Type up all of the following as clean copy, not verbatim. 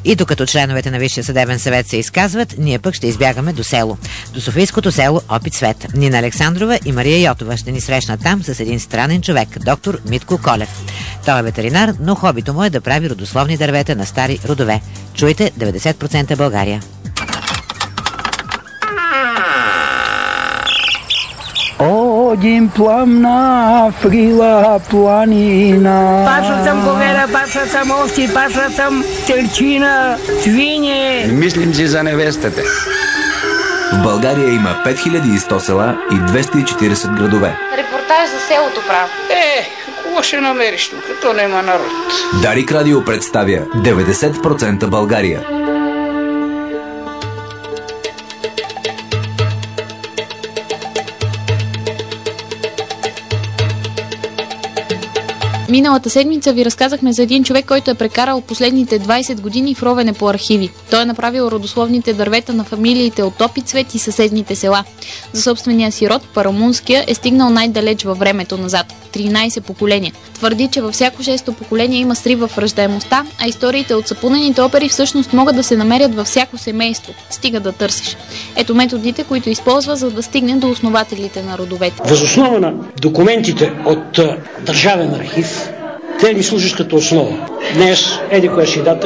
И докато членовете на Висшия съдебен съвет се изказват, ние пък ще избягаме до село. До софийското село Опит свет. Нина Александрова и Мария Йотова ще ни срещнат там с един странен човек, доктор Митко Колев. Той е ветеринар, но хобито му е да прави родословни дървета на стари родове. Чуйте 90% България. Одим пламна фрила планина. Пашал съм говера, пашал съм овци, пашал съм телчина, свине. Мислим си за невестата. В България има 5100 села и 240 градове. Репортаж за селото прав. Какво ще намериш тук, като нема народ? Дарик Радио представя 90% България. Миналата седмица ви разказахме за един човек, който е прекарал последните 20 години в ровене по архиви. Той е направил родословните дървета на фамилиите от Опит свет и съседните села. За собствения си род, Парамунския, е стигнал най-далеч във времето назад – 13 поколения. Твърди, че във всяко 6-то поколение има срив в раждаемостта, а историите от сапунените опери всъщност могат да се намерят във всяко семейство. Стига да търсиш. Ето методите, които използва, за да стигне до основателите на родовете. Въз основа на документите от Държавен архив, те ни служат като основа. Днес, еди коя си дата,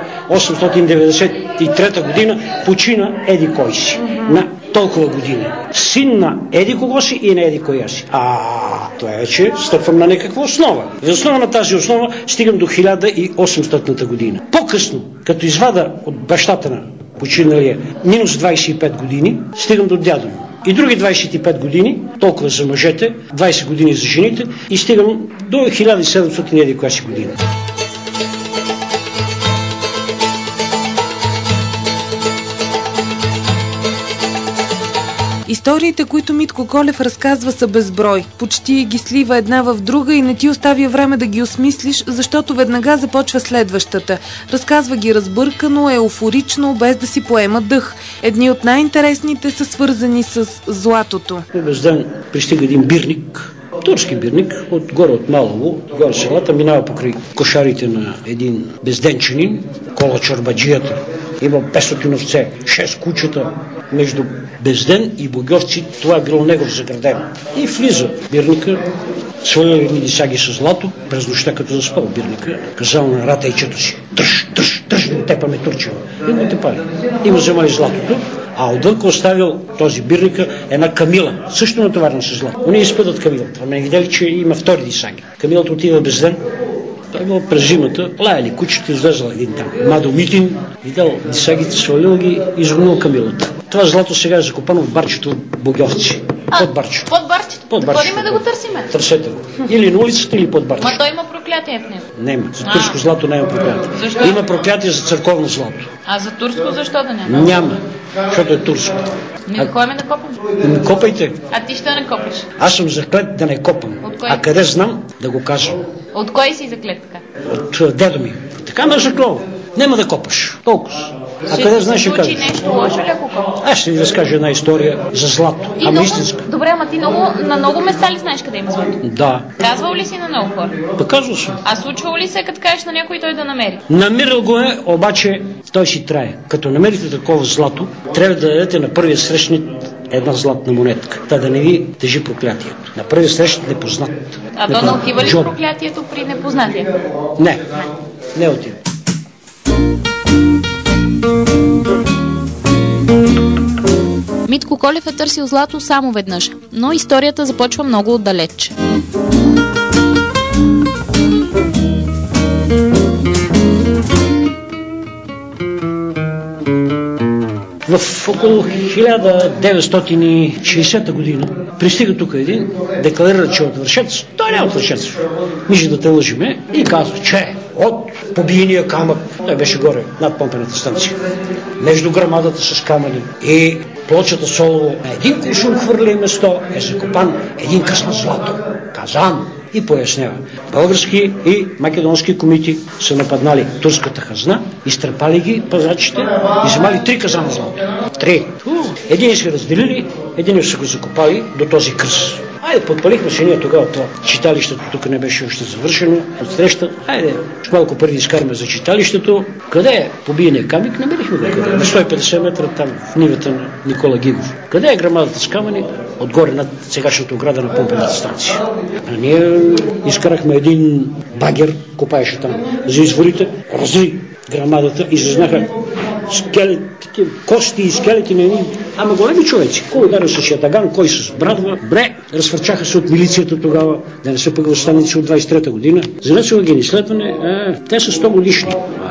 1893 година, почина еди кой си. На толкова години. Син на еди кого си и на еди коя си. Това е, че стъпвам на някаква основа. За основа на тази основа стигам до 1800 година. По-късно, като извада от бащата на починалия минус 25 години, стигам до дядо му. И други 25 години, толкова за мъжете, 20 години за жените, и стигам до 1700 еди коя си година. Историите, които Митко Колев разказва, са безброй. Почти ги слива една в друга и не ти оставя време да ги осмислиш, защото веднага започва следващата. Разказва ги разбъркано, еуфорично, без да си поема дъх. Едни от най-интересните са свързани с златото. През ден пристига един бирник, турски бирник, отгоре от Малово, горе селата, минава покрай кошарите на един безденчанин, кола чорбаджията. Има 500 овце, 6 кучета между Безден и Богьовци. Това е било негов заградено. И влиза бирника, сваля едни дисаги с злато, през нощта като заспал бирника, казал на ратейчето си: тръж, да тепаме Турчева. И му тепали. И му вземали златото, а отвън оставил този бирника една камила, също натоварена с злато. Они изпъдат камилата. Ама не видели, че има втори дисаги. Камилата отива Безден. Той бил през зимата, лаяли кучета, излезла един там Мадо Митин, видял дисагите, свалил ги и изгонил камилата. Това злато сега е закопано в барчето от Богьовци. Под барчето. Под барчето? Под барчето. Ходиме да го търсиме. Търсете го. Или на улицата, или под барчето. Ма той има проклятие в него. Няма. За турско злато няма проклятие. Защо? Има проклятие за църковно злато. А за турско защо да няма? Няма. Защото е турско. Не ходиме да копам. Не копайте. А ти ще не копаш? Аз съм заклет да не копам. А къде знам да го кажа? От кой си заклет така? От дедо ми. Така ме заклова. Няма да копаш. Толкова. А къде знаеш ще кажеш? Нещо лошо ли ако копаш? Аз ще ви разкажа една история за злато. Ама истинска. Добре, ама ти на много места ли знаеш къде има злато? Да. Казвал ли си на много хора? Да, казвал съм. А случвало ли се, като кажеш на някой той да намери? Намирал го е, обаче той си трае. Като намерите такова злато, трябва да дадете на първия срещник една златна монетка. Та да не ви тежи проклятието. На първия срещник непознат. А то не отива ли проклятието при непознатия? Не отива. Митко Колев е търсил злато само веднъж, но историята започва много отдалеч. В около 1960 година пристига тук един, декларира, че е от Вършец. Той не е от Вършец. Мижи да те лъжиме и казва, че от побийния камък, той беше горе над помпената станция, между грамадата с камъни и плочата Солово, на един куршум хвърли место е закопан един късна злато. Казан. И пояснява. Български и македонски комити са нападнали турската хазна, изтрепали ги пазачите и вземали 3 казана злато. 3. Един си разделили, един са го закопали до този кръс. Айде, подпалихме се ние тогава това. Читалището тук не беше още завършено. Отсреща, айде, малко пари изкараме за читалището. Къде е побиения камък? Намерихме го къде. На 150 метра там, в нивата на Никола Гигов. Къде е грамадата с камъни? Отгоре над сегашната ограда на помпената станция. А ние изкарахме един багер, копаеше там за изворите, разри грамадата и зазнаха кости и скелети на едни, ама големи човеци. Кой ударил с ятаган, кой с брадва. Разфърчаха се от милицията тогава, да не са пък възстаници от 23-та година. Занесоха ги изследване, те са 100 годишни.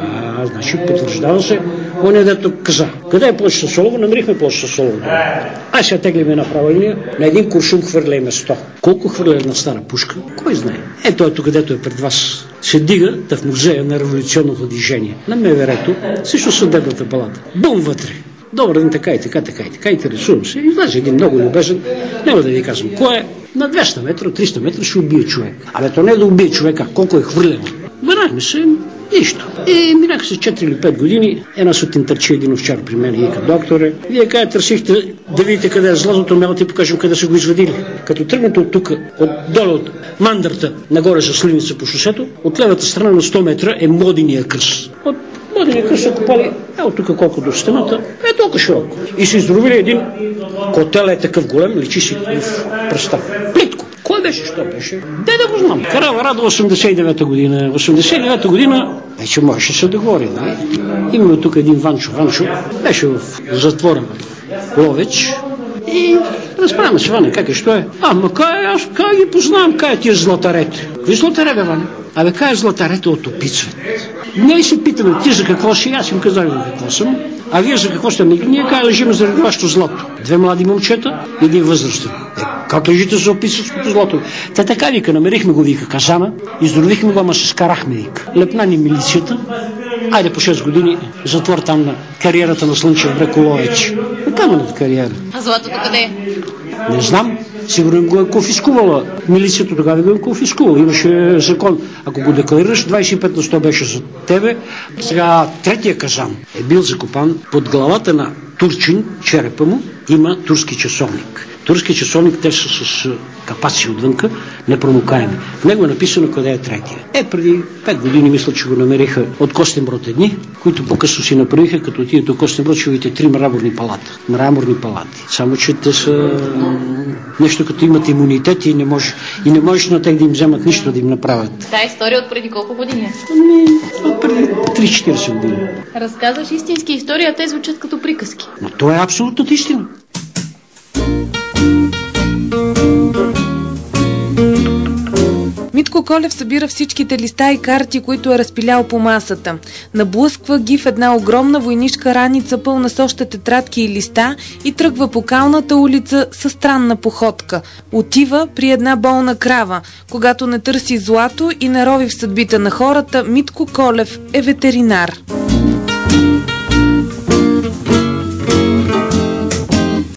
Значи потвърждава се, он е дето каза. Къде е площа Солово? Намерихме площа Солово. Сега теглим една права линия, на един куршум хвърляме 100. Колко хвърля една стара пушка? Кой знае? Ето където е пред вас. Се дига в музея на революционното движение. На МВР-то, също съдебната палата. Бум вътре. Добър ден, така и те рисувам се. Излезе един много любезен, няма да ви казвам кой е, на 200 метра, 300 метра ще убие човек. Абе, то не е да убие човека, колко е хвърлено. Върнахме се, нищо. И минаха се 4 или 5 години, една сутрин търчи един овчар при мен и вика: докторе, вие къде търсихте да видите къде е златото, мела ти покажем къде са го извадили. Като тръгнете от тук, долу от мандрата, нагоре за Сливница по шосето, от левата страна на 100 метра е Модиния кръст. От Модиния кръст са копали, от тук колко до стената, е толкова широко. И са изровили един котел, е такъв голем, личи си в пръста. Плитко. Кой беше, що беше? Де да го знам. Карава Рада 89-та година. 89-та година вече можеше се да говори, нали? Именно тук един Ванчо беше в затвора в Ловеч и разправяме се, Ване, как е, що е? Ама аз ги познавам, кай е тия златарете. Какви златаре, бе, Ване? Абе, кай е златарете от Опицвет? Ние си питаме, ти за какво си? Аз им казах за какво съм. А вие за какво сте? Ние кай лежим заради вашето злато. 2 млади момчета и един възрастен. Как лежите за Опицветското злато? Те така вика, намерихме го, вика, казана, изровихме го, ама се скарахме, вика. Лепна ни милицията. Айде по 6 години затвор там на кариерата на Слънчев бряг Ловеч. Каменната кариера. А златото къде е? Не знам. Сигурно го е конфискувала. Милицията тогава го е конфискувала. Имаше закон. Ако го декларираш, 25 на 100 беше за тебе. Сега третия казан е бил закопан под главата на турчин, черепа му, има турски часовник. Турски часовник, те са с капаци отвънка, непромокаеми. В него е написано къде е третия. Преди 5 години мисля, че го намериха от Костинброд едни, които по-късно си направиха, като отидете от Костинброд, ще видите 3 мраморни палати. Само че те са нещо като имат имунитет и не можеш на тях да им вземат нищо да им направят. Та история от преди колко години? От преди 3-40 години. Разказваш истински истории, а те звучат като приказки. Но това е абсолютната истина. Митко Колев събира всичките листа и карти, които е разпилял по масата. Наблъсква ги в една огромна войнишка раница, пълна с още тетрадки и листа, и тръгва по калната улица със странна походка. Отива при една болна крава. Когато не търси злато и не рови в съдбите на хората, Митко Колев е ветеринар.